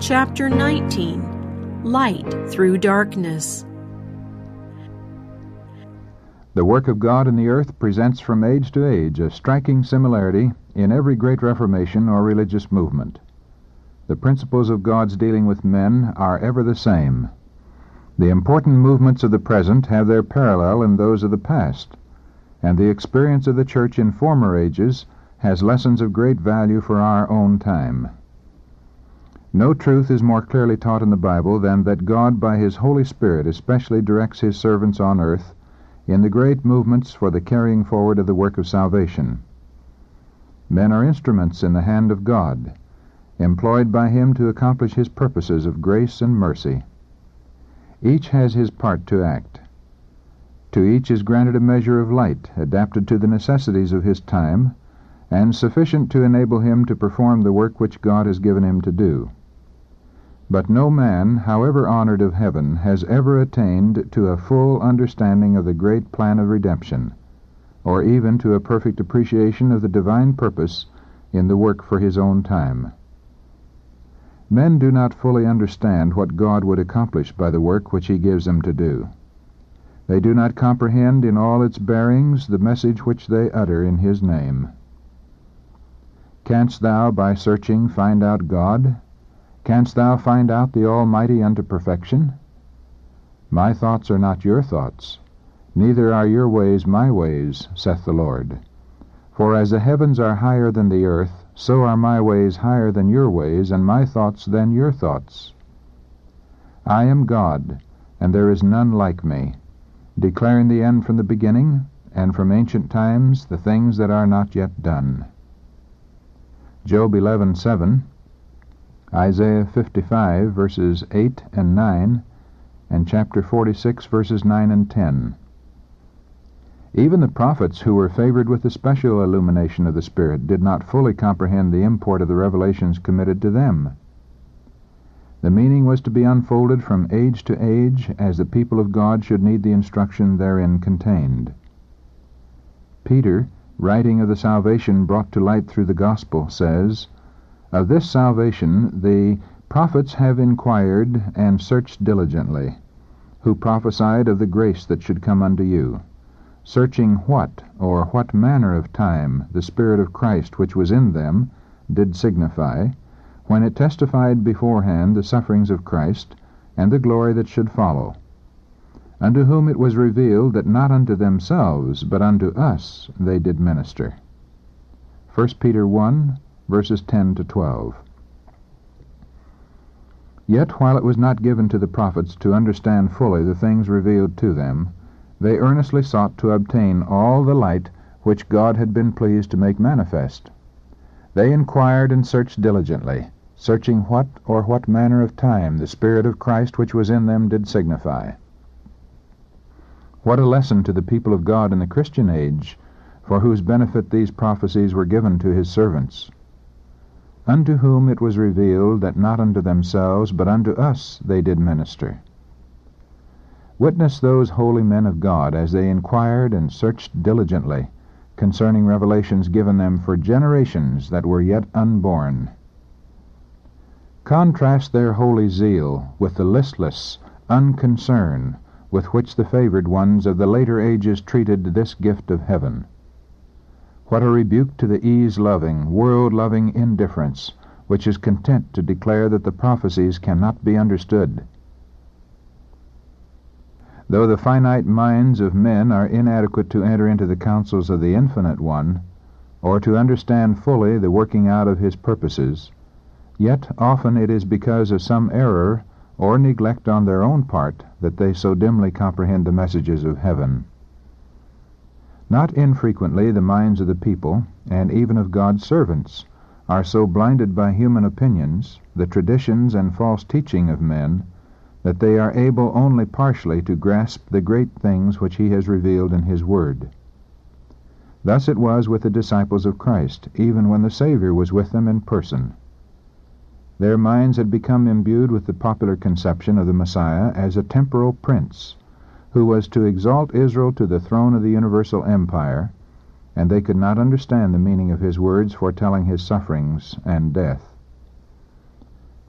Chapter 19. Light Through Darkness. The work of God in the earth presents from age to age a striking similarity in every great reformation or religious movement. The principles of God's dealing with men are ever the same. The important movements of the present have their parallel in those of the past, and the experience of the church in former ages has lessons of great value for our own time. No truth is more clearly taught in the Bible than that God by His Holy Spirit especially directs His servants on earth in the great movements for the carrying forward of the work of salvation. Men are instruments in the hand of God, employed by Him to accomplish His purposes of grace and mercy. Each has his part to act. To each is granted a measure of light, adapted to the necessities of his time, and sufficient to enable him to perform the work which God has given him to do. But no man, however honored of heaven, has ever attained to a full understanding of the great plan of redemption, or even to a perfect appreciation of the divine purpose in the work for his own time. Men do not fully understand what God would accomplish by the work which He gives them to do. They do not comprehend in all its bearings the message which they utter in His name. Canst thou by searching find out God? Canst thou find out the Almighty unto perfection? My thoughts are not your thoughts, neither are your ways my ways, saith the Lord. For as the heavens are higher than the earth, so are my ways higher than your ways, and my thoughts than your thoughts. I am God, and there is none like me, declaring the end from the beginning, and from ancient times the things that are not yet done. Job 11:7, Isaiah 55, verses 8 and 9, and chapter 46, verses 9 and 10. Even the prophets who were favored with the special illumination of the Spirit did not fully comprehend the import of the revelations committed to them. The meaning was to be unfolded from age to age as the people of God should need the instruction therein contained. Peter, writing of the salvation brought to light through the gospel, says, "Of this salvation the prophets have inquired and searched diligently, who prophesied of the grace that should come unto you, searching what or what manner of time the Spirit of Christ which was in them did signify, when it testified beforehand the sufferings of Christ and the glory that should follow, unto whom it was revealed that not unto themselves but unto us they did minister." 1 Peter 1, verses 10 to 12. Yet while it was not given to the prophets to understand fully the things revealed to them, they earnestly sought to obtain all the light which God had been pleased to make manifest. They inquired and searched diligently, searching what or what manner of time the Spirit of Christ which was in them did signify. What a lesson to the people of God in the Christian age, for whose benefit these prophecies were given to His servants. Unto whom it was revealed that not unto themselves but unto us they did minister. Witness those holy men of God as they inquired and searched diligently concerning revelations given them for generations that were yet unborn. Contrast their holy zeal with the listless unconcern with which the favored ones of the later ages treated this gift of heaven. What a rebuke to the ease-loving, world-loving indifference which is content to declare that the prophecies cannot be understood. Though the finite minds of men are inadequate to enter into the counsels of the Infinite One, or to understand fully the working out of His purposes, yet often it is because of some error or neglect on their own part that they so dimly comprehend the messages of heaven. Not infrequently the minds of the people, and even of God's servants, are so blinded by human opinions, the traditions and false teaching of men, that they are able only partially to grasp the great things which He has revealed in His Word. Thus it was with the disciples of Christ, even when the Savior was with them in person. Their minds had become imbued with the popular conception of the Messiah as a temporal prince, who was to exalt Israel to the throne of the universal empire, and they could not understand the meaning of His words foretelling His sufferings and death.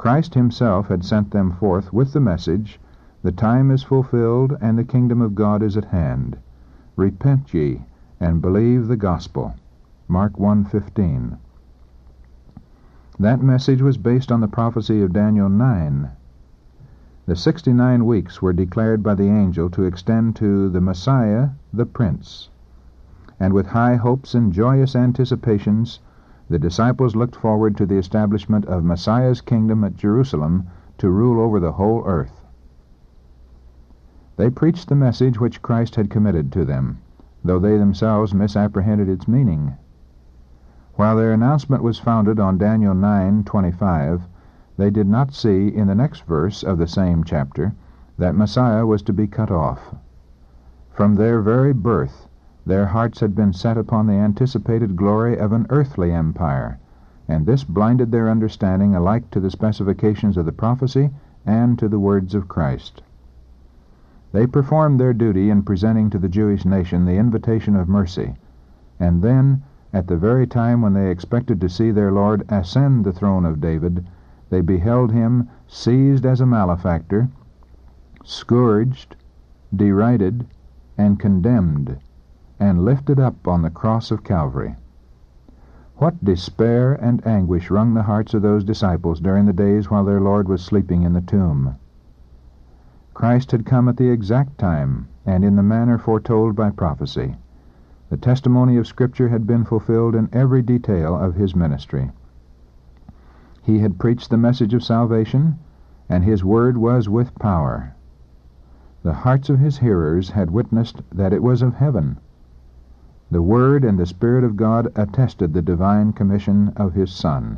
Christ himself had sent them forth with the message, "The time is fulfilled, and the kingdom of God is at hand. Repent ye, and believe the gospel." Mark 1:15. That message was based on the prophecy of Daniel 9. The 69 weeks were declared by the angel to extend to the Messiah, the Prince. And with high hopes and joyous anticipations, the disciples looked forward to the establishment of Messiah's kingdom at Jerusalem to rule over the whole earth. They preached the message which Christ had committed to them, though they themselves misapprehended its meaning. While their announcement was founded on Daniel 9:25, they did not see in the next verse of the same chapter that Messiah was to be cut off. From their very birth, their hearts had been set upon the anticipated glory of an earthly empire, and this blinded their understanding alike to the specifications of the prophecy and to the words of Christ. They performed their duty in presenting to the Jewish nation the invitation of mercy, and then, at the very time when they expected to see their Lord ascend the throne of David, they beheld him seized as a malefactor, scourged, derided, and condemned, and lifted up on the cross of Calvary. What despair and anguish wrung the hearts of those disciples during the days while their Lord was sleeping in the tomb. Christ had come at the exact time and in the manner foretold by prophecy. The testimony of Scripture had been fulfilled in every detail of his ministry. He had preached the message of salvation, and his word was with power. The hearts of his hearers had witnessed that it was of heaven. The Word and the Spirit of God attested the divine commission of his Son.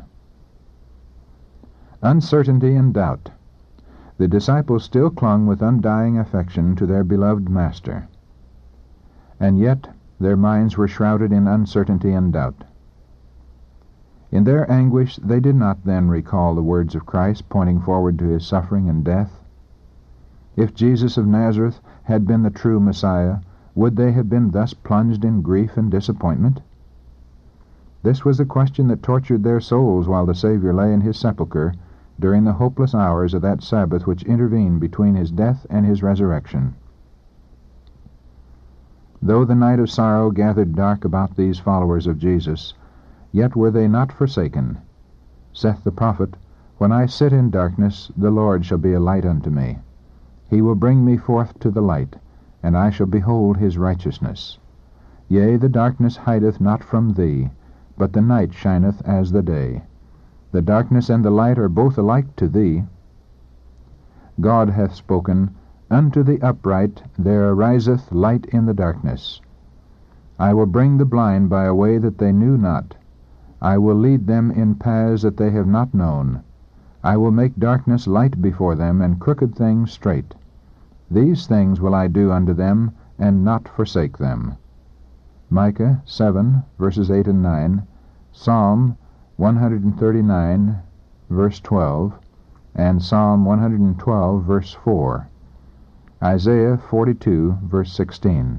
Uncertainty and doubt. The disciples still clung with undying affection to their beloved Master. And yet their minds were shrouded in uncertainty and doubt. In their anguish they did not then recall the words of Christ pointing forward to his suffering and death. If Jesus of Nazareth had been the true Messiah, would they have been thus plunged in grief and disappointment? This was the question that tortured their souls while the Savior lay in his sepulchre during the hopeless hours of that Sabbath which intervened between his death and his resurrection. Though the night of sorrow gathered dark about these followers of Jesus, yet were they not forsaken. Saith the prophet, "When I sit in darkness, the Lord shall be a light unto me. He will bring me forth to the light, and I shall behold his righteousness. Yea, the darkness hideth not from thee, but the night shineth as the day. The darkness and the light are both alike to thee. God hath spoken, Unto the upright there ariseth light in the darkness. I will bring the blind by a way that they knew not. I will lead them in paths that they have not known. I will make darkness light before them, and crooked things straight. These things will I do unto them, and not forsake them." Micah 7, verses 8 and 9, Psalm 139, verse 12, and Psalm 112, verse 4. Isaiah 42, verse 16.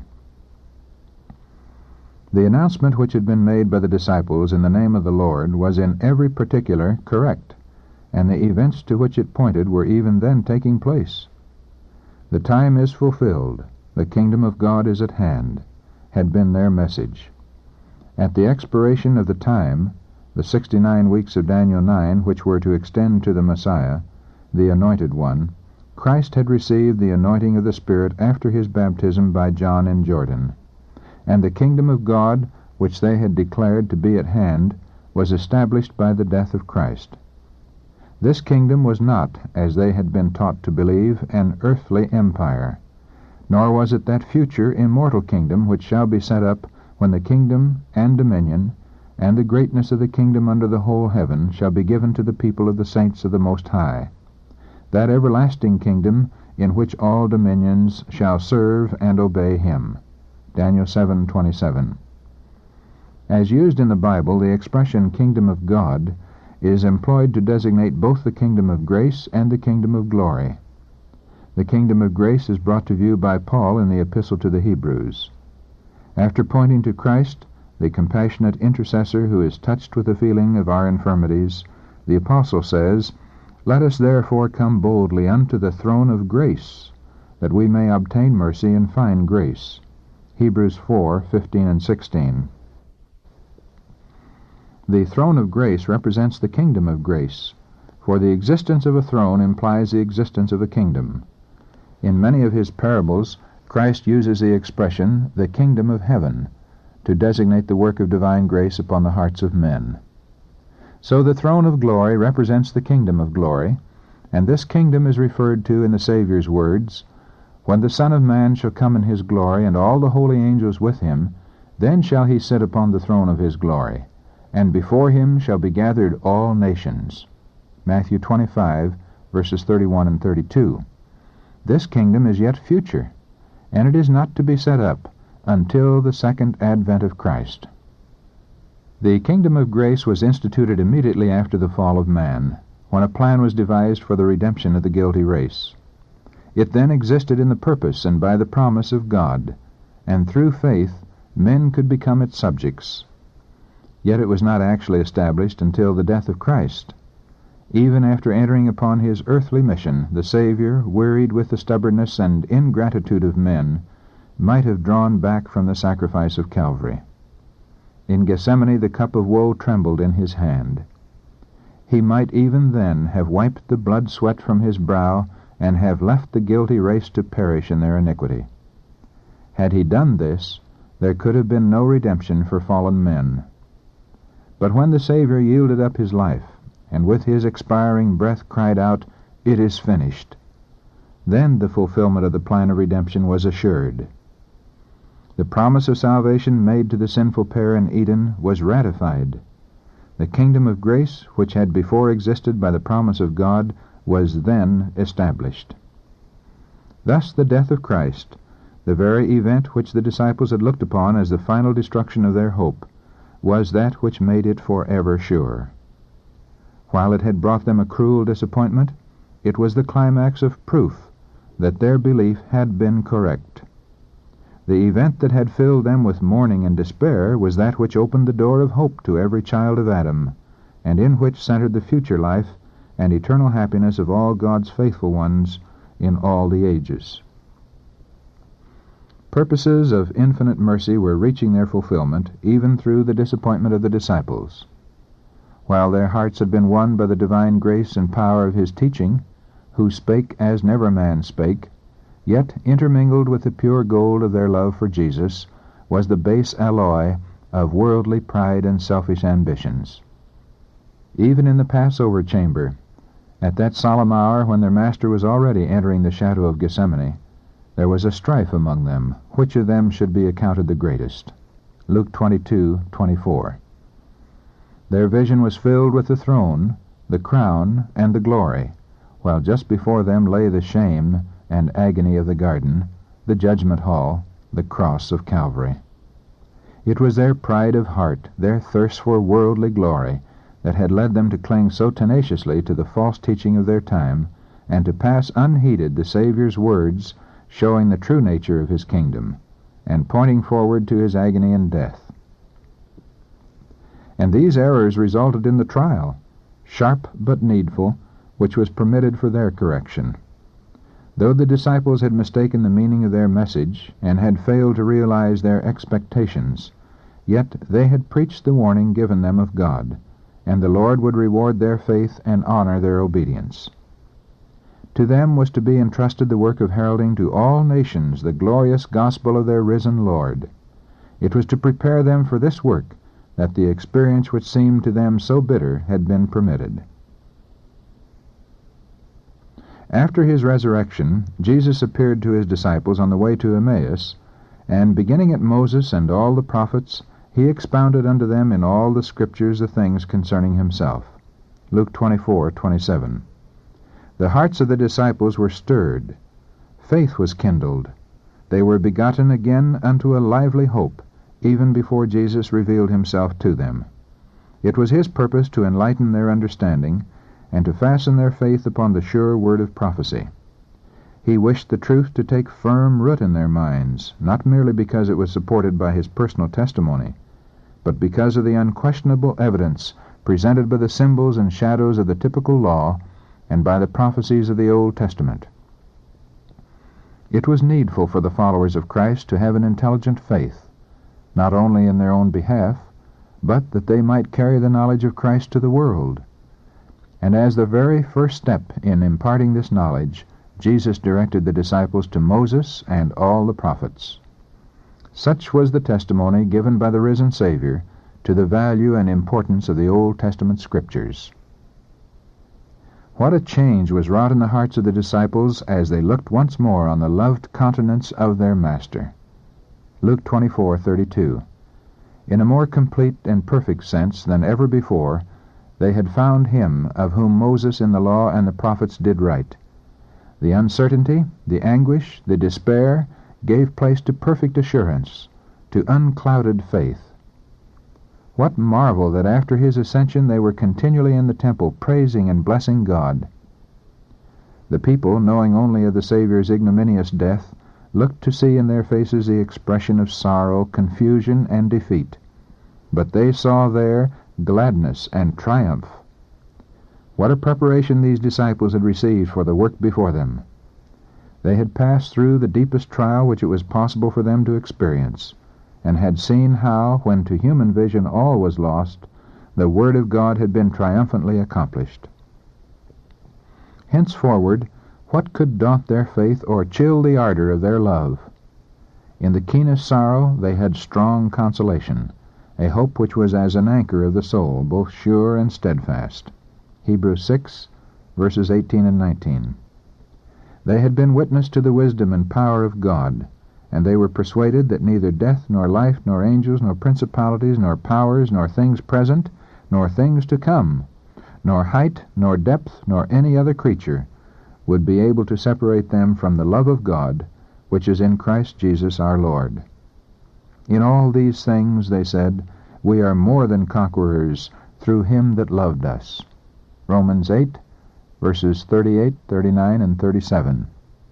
The announcement which had been made by the disciples in the name of the Lord was in every particular correct, and the events to which it pointed were even then taking place. "The time is fulfilled, the kingdom of God is at hand," had been their message. At the expiration of the time, the 69 weeks of Daniel 9, which were to extend to the Messiah, the Anointed One, Christ had received the anointing of the Spirit after his baptism by John in Jordan, and the kingdom of God, which they had declared to be at hand, was established by the death of Christ. This kingdom was not, as they had been taught to believe, an earthly empire, nor was it that future immortal kingdom which shall be set up when the kingdom and dominion and the greatness of the kingdom under the whole heaven shall be given to the people of the saints of the Most High, that everlasting kingdom in which all dominions shall serve and obey him. Daniel 7:27. As used in the Bible, the expression kingdom of God is employed to designate both the kingdom of grace and the kingdom of glory. The kingdom of grace is brought to view by Paul in the Epistle to the Hebrews. After pointing to Christ, the compassionate intercessor who is touched with the feeling of our infirmities, the Apostle says, Let us therefore come boldly unto the throne of grace, that we may obtain mercy and find grace. Hebrews 4:15 and 16. The throne of grace represents the kingdom of grace, for the existence of a throne implies the existence of a kingdom. In many of his parables, Christ uses the expression, the kingdom of heaven, to designate the work of divine grace upon the hearts of men. So the throne of glory represents the kingdom of glory, and this kingdom is referred to in the Savior's words, "When the Son of Man shall come in his glory, and all the holy angels with him, then shall he sit upon the throne of his glory, and before him shall be gathered all nations." Matthew 25, verses 31 and 32. This kingdom is yet future, and it is not to be set up until the second advent of Christ. The kingdom of grace was instituted immediately after the fall of man, when a plan was devised for the redemption of the guilty race. It then existed in the purpose and by the promise of God, and through faith men could become its subjects. Yet it was not actually established until the death of Christ. Even after entering upon his earthly mission, the Savior, wearied with the stubbornness and ingratitude of men, might have drawn back from the sacrifice of Calvary. In Gethsemane the cup of woe trembled in his hand. He might even then have wiped the blood sweat from his brow and have left the guilty race to perish in their iniquity. Had he done this, there could have been no redemption for fallen men. But when the Savior yielded up his life, and with his expiring breath cried out, "It is finished," then the fulfillment of the plan of redemption was assured. The promise of salvation made to the sinful pair in Eden was ratified. The kingdom of grace, which had before existed by the promise of God, was then established. Thus the death of Christ, the very event which the disciples had looked upon as the final destruction of their hope, was that which made it forever sure. While it had brought them a cruel disappointment, it was the climax of proof that their belief had been correct. The event that had filled them with mourning and despair was that which opened the door of hope to every child of Adam, and in which centered the future life and eternal happiness of all God's faithful ones in all the ages. Purposes of infinite mercy were reaching their fulfillment even through the disappointment of the disciples. While their hearts had been won by the divine grace and power of his teaching, who spake as never man spake, yet intermingled with the pure gold of their love for Jesus was the base alloy of worldly pride and selfish ambitions. Even in the Passover chamber, at that solemn hour when their Master was already entering the shadow of Gethsemane, there was a strife among them, which of them should be accounted the greatest. Luke 22:24. Their vision was filled with the throne, the crown, and the glory, while just before them lay the shame and agony of the garden, the judgment hall, the cross of Calvary. It was their pride of heart, their thirst for worldly glory, that had led them to cling so tenaciously to the false teaching of their time, and to pass unheeded the Savior's words showing the true nature of his kingdom, and pointing forward to his agony and death. And these errors resulted in the trial, sharp but needful, which was permitted for their correction. Though the disciples had mistaken the meaning of their message and had failed to realize their expectations, yet they had preached the warning given them of God, and the Lord would reward their faith and honor their obedience. To them was to be entrusted the work of heralding to all nations the glorious gospel of their risen Lord. It was to prepare them for this work that the experience which seemed to them so bitter had been permitted. After his resurrection, Jesus appeared to his disciples on the way to Emmaus, and beginning at Moses and all the prophets, he expounded unto them in all the Scriptures the things concerning himself. Luke 24:27. The hearts of the disciples were stirred. Faith was kindled. They were begotten again unto a lively hope, even before Jesus revealed himself to them. It was his purpose to enlighten their understanding, and to fasten their faith upon the sure word of prophecy. He wished the truth to take firm root in their minds, not merely because it was supported by his personal testimony, but because of the unquestionable evidence presented by the symbols and shadows of the typical law and by the prophecies of the Old Testament. It was needful for the followers of Christ to have an intelligent faith, not only in their own behalf, but that they might carry the knowledge of Christ to the world. And as the very first step in imparting this knowledge, Jesus directed the disciples to Moses and all the prophets. Such was the testimony given by the risen Savior to the value and importance of the Old Testament Scriptures. What a change was wrought in the hearts of the disciples as they looked once more on the loved countenance of their Master. Luke 24:32. In a more complete and perfect sense than ever before, they had found him of whom Moses in the law and the prophets did write. The uncertainty, the anguish, the despair gave place to perfect assurance, to unclouded faith. What marvel that after his ascension they were continually in the temple praising and blessing God. The people, knowing only of the Savior's ignominious death, looked to see in their faces the expression of sorrow, confusion, and defeat. But they saw there gladness and triumph. What a preparation these disciples had received for the work before them! They had passed through the deepest trial which it was possible for them to experience, and had seen how, when to human vision all was lost, the Word of God had been triumphantly accomplished. Henceforward, what could daunt their faith or chill the ardor of their love? In the keenest sorrow they had strong consolation, a hope which was as an anchor of the soul, both sure and steadfast. Hebrews 6, verses 18 and 19. They had been witness to the wisdom and power of God, and they were persuaded that neither death, nor life, nor angels, nor principalities, nor powers, nor things present, nor things to come, nor height, nor depth, nor any other creature would be able to separate them from the love of God, which is in Christ Jesus our Lord. In all these things, they said, we are more than conquerors through him that loved us. Romans 8, verses 38, 39, and 37.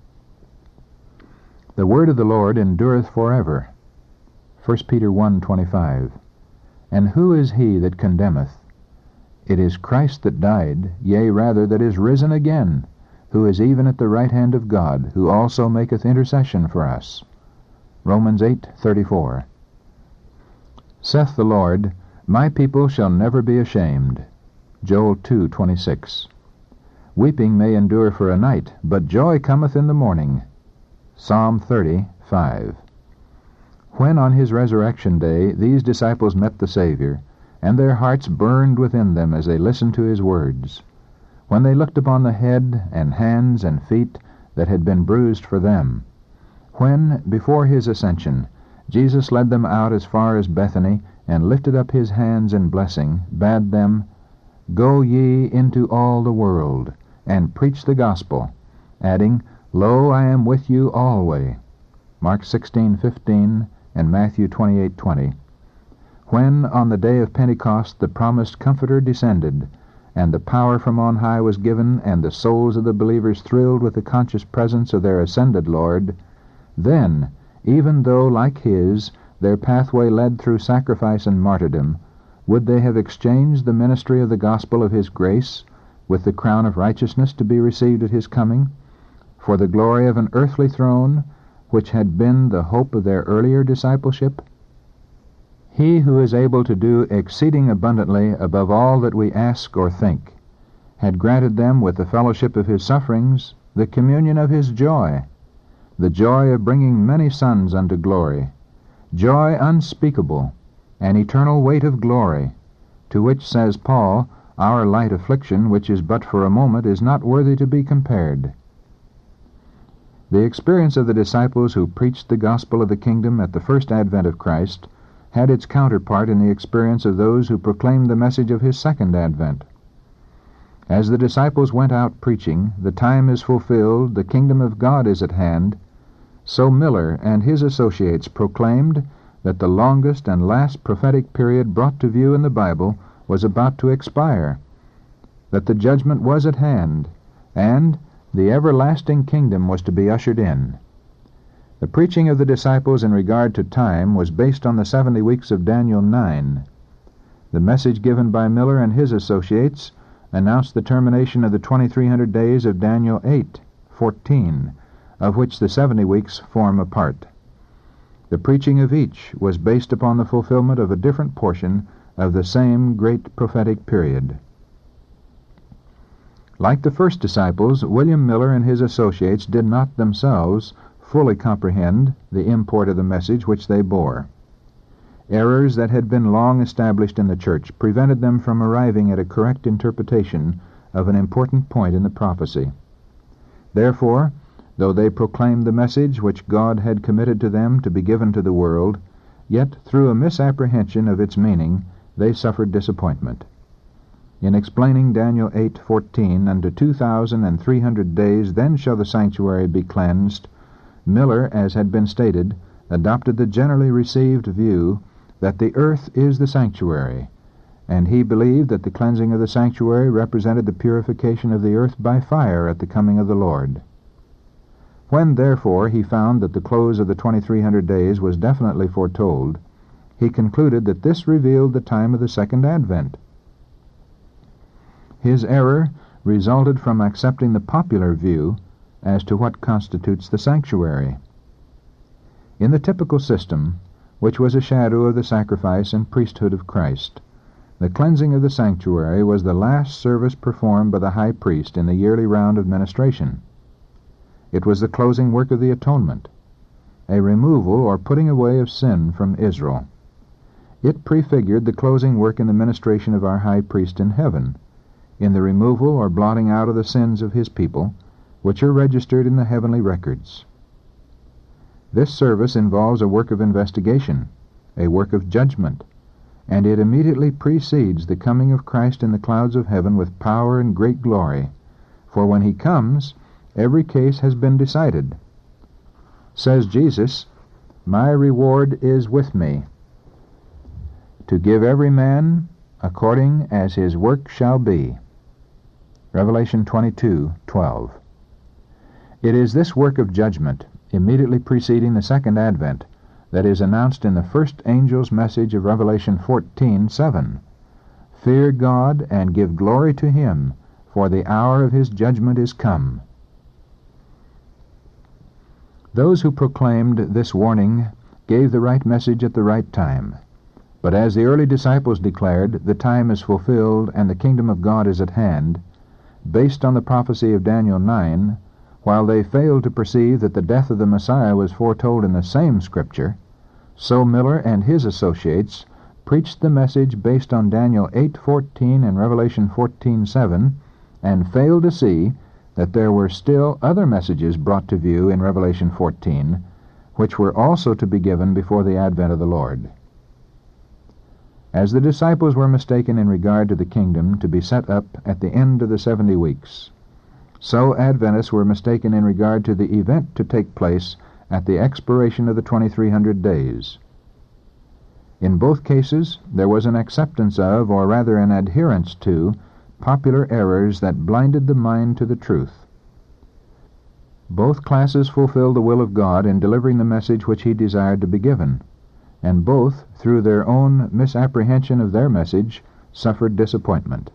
The word of the Lord endureth forever. 1 Peter 1:25. And who is he that condemneth? It is Christ that died, yea, rather, that is risen again, who is even at the right hand of God, who also maketh intercession for us. Romans 8:34. Saith the Lord, My people shall never be ashamed. Joel 2:26. Weeping may endure for a night, but joy cometh in the morning. Psalm 30:5. When on his resurrection day these disciples met the Savior, and their hearts burned within them as they listened to his words, when they looked upon the head and hands and feet that had been bruised for them, when, before his ascension, Jesus led them out as far as Bethany and lifted up his hands in blessing, bade them, Go ye into all the world, and preach the gospel, adding, Lo, I am with you alway. Mark 16:15 and Matthew 28:20. When, on the day of Pentecost, the promised Comforter descended, and the power from on high was given, and the souls of the believers thrilled with the conscious presence of their ascended Lord, then, even though, like his, their pathway led through sacrifice and martyrdom, would they have exchanged the ministry of the gospel of his grace with the crown of righteousness to be received at his coming, for the glory of an earthly throne, which had been the hope of their earlier discipleship? He who is able to do exceeding abundantly above all that we ask or think, had granted them with the fellowship of his sufferings the communion of his joy, the joy of bringing many sons unto glory, joy unspeakable, an eternal weight of glory, to which, says Paul, our light affliction, which is but for a moment, is not worthy to be compared. The experience of the disciples who preached the gospel of the kingdom at the first advent of Christ had its counterpart in the experience of those who proclaimed the message of his second advent. As the disciples went out preaching, the time is fulfilled, the kingdom of God is at hand, so Miller and his associates proclaimed that the longest and last prophetic period brought to view in the Bible was about to expire, that the judgment was at hand, and the everlasting kingdom was to be ushered in. The preaching of the disciples in regard to time was based on the 70 weeks of Daniel 9. The message given by Miller and his associates announced the termination of the 2300 days of Daniel 8:14, of which the 70 weeks form a part. The preaching of each was based upon the fulfillment of a different portion of the same great prophetic period. Like the first disciples, William Miller and his associates did not themselves fully comprehend the import of the message which they bore. Errors that had been long established in the church prevented them from arriving at a correct interpretation of an important point in the prophecy. Therefore, though they proclaimed the message which God had committed to them to be given to the world, yet through a misapprehension of its meaning they suffered disappointment. In explaining Daniel 8:14, "Unto 2,300 days then shall the sanctuary be cleansed," Miller, as had been stated, adopted the generally received view that the earth is the sanctuary, and he believed that the cleansing of the sanctuary represented the purification of the earth by fire at the coming of the Lord. When, therefore, he found that the close of the 2300 days was definitely foretold, he concluded that this revealed the time of the Second Advent. His error resulted from accepting the popular view as to what constitutes the sanctuary. In the typical system, which was a shadow of the sacrifice and priesthood of Christ, the cleansing of the sanctuary was the last service performed by the high priest in the yearly round of ministration. It was the closing work of the atonement, a removal or putting away of sin from Israel. It prefigured the closing work in the ministration of our high priest in heaven, in the removal or blotting out of the sins of his people, which are registered in the heavenly records. This service involves a work of investigation, a work of judgment, and it immediately precedes the coming of Christ in the clouds of heaven with power and great glory, for when he comes, every case has been decided. Says Jesus, "My reward is with me, to give every man according as his work shall be." Revelation 22:12. It is this work of judgment, immediately preceding the Second Advent, that is announced in the first angel's message of Revelation 14:7. "Fear God and give glory to him, for the hour of his judgment is come." Those who proclaimed this warning gave the right message at the right time. But as the early disciples declared, the time is fulfilled and the kingdom of God is at hand, based on the prophecy of Daniel 9, while they failed to perceive that the death of the Messiah was foretold in the same Scripture, so Miller and his associates preached the message based on Daniel 8:14 and Revelation 14:7, and failed to see that there were still other messages brought to view in Revelation 14, which were also to be given before the advent of the Lord. As the disciples were mistaken in regard to the kingdom to be set up at the end of the 70 weeks, so Adventists were mistaken in regard to the event to take place at the expiration of the 2300 days. In both cases, there was an acceptance of, or rather an adherence to, popular errors that blinded the mind to the truth. Both classes fulfilled the will of God in delivering the message which he desired to be given, and both, through their own misapprehension of their message, suffered disappointment.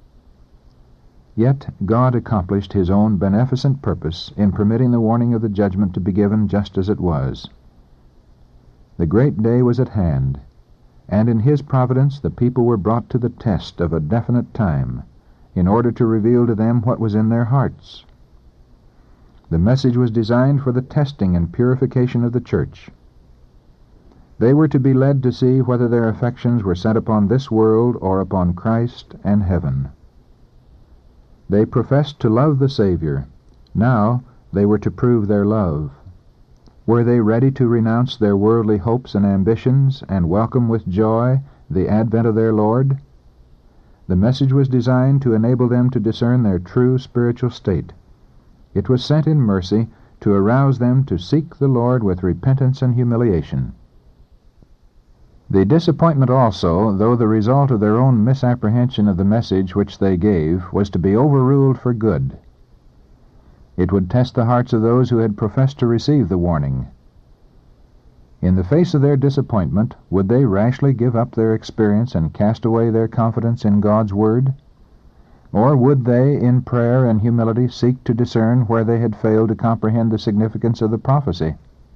Yet God accomplished his own beneficent purpose in permitting the warning of the judgment to be given just as it was. The great day was at hand, and in his providence the people were brought to the test of a definite time, in order to reveal to them what was in their hearts. The message was designed for the testing and purification of the church. They were to be led to see whether their affections were set upon this world or upon Christ and heaven. They professed to love the Savior. Now they were to prove their love. Were they ready to renounce their worldly hopes and ambitions and welcome with joy the advent of their Lord? The message was designed to enable them to discern their true spiritual state. It was sent in mercy to arouse them to seek the Lord with repentance and humiliation. The disappointment also, though the result of their own misapprehension of the message which they gave, was to be overruled for good. It would test the hearts of those who had professed to receive the warning. In the face of their disappointment, would they rashly give up their experience and cast away their confidence in God's Word? Or would they, in prayer and humility, seek to discern where they had failed to comprehend the significance of the prophecy?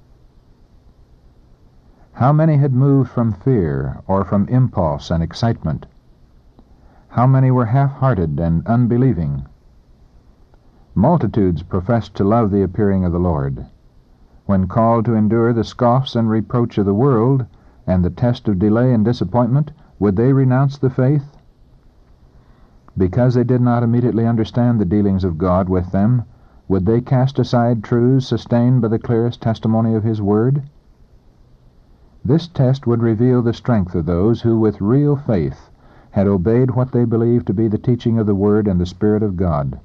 How many had moved from fear or from impulse and excitement? How many were half-hearted and unbelieving? Multitudes professed to love the appearing of the Lord. When called to endure the scoffs and reproach of the world and the test of delay and disappointment, would they renounce the faith? Because they did not immediately understand the dealings of God with them, would they cast aside truths sustained by the clearest testimony of His Word? This test would reveal the strength of those who, with real faith, had obeyed what they believed to be the teaching of the Word and the Spirit of God.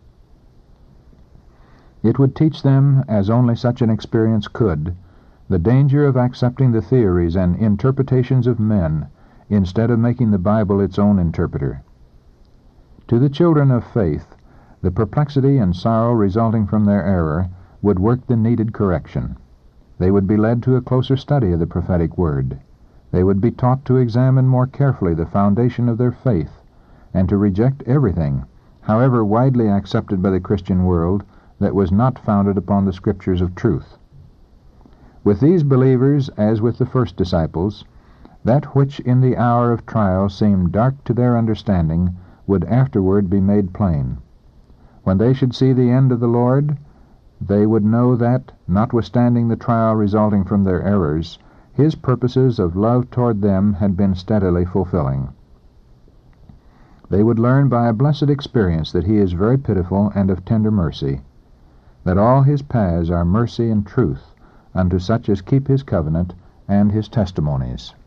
It would teach them, as only such an experience could, the danger of accepting the theories and interpretations of men instead of making the Bible its own interpreter. To the children of faith, the perplexity and sorrow resulting from their error would work the needed correction. They would be led to a closer study of the prophetic word. They would be taught to examine more carefully the foundation of their faith, and to reject everything, however widely accepted by the Christian world, that was not founded upon the Scriptures of truth. With these believers, as with the first disciples, that which in the hour of trial seemed dark to their understanding would afterward be made plain. When they should see the end of the Lord, they would know that, notwithstanding the trial resulting from their errors, His purposes of love toward them had been steadily fulfilling. They would learn by a blessed experience that He is very pitiful and of tender mercy, that all His paths are mercy and truth unto such as keep His covenant and His testimonies.